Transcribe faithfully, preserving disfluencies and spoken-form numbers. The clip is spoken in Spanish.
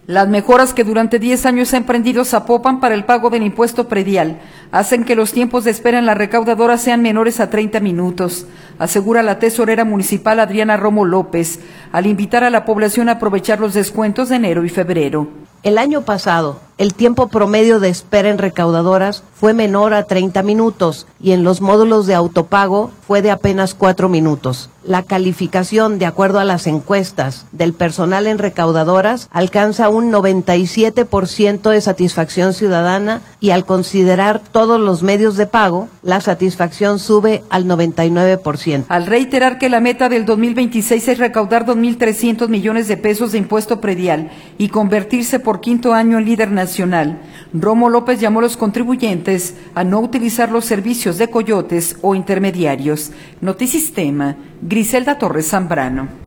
Las mejoras que durante diez años ha emprendido Zapopan para el pago del impuesto predial hacen que los tiempos de espera en la recaudadora sean menores a treinta minutos, asegura la tesorera municipal Adriana Romo López, al invitar a la población a aprovechar los descuentos de enero y febrero. El año pasado, el tiempo promedio de espera en recaudadoras fue menor a treinta minutos y en los módulos de autopago fue de apenas cuatro minutos. La calificación, de acuerdo a las encuestas del personal en recaudadoras, alcanza un noventa y siete por ciento de satisfacción ciudadana y al considerar todos los medios de pago, la satisfacción sube al noventa y nueve por ciento. Al reiterar que la meta del dos mil veintiséis es recaudar dos mil trescientos millones de pesos de impuesto predial y convertirse por quinto año en líder nacional, Romo López llamó a los contribuyentes a no utilizar los servicios de coyotes o intermediarios. Notisistema, Griselda Torres Zambrano.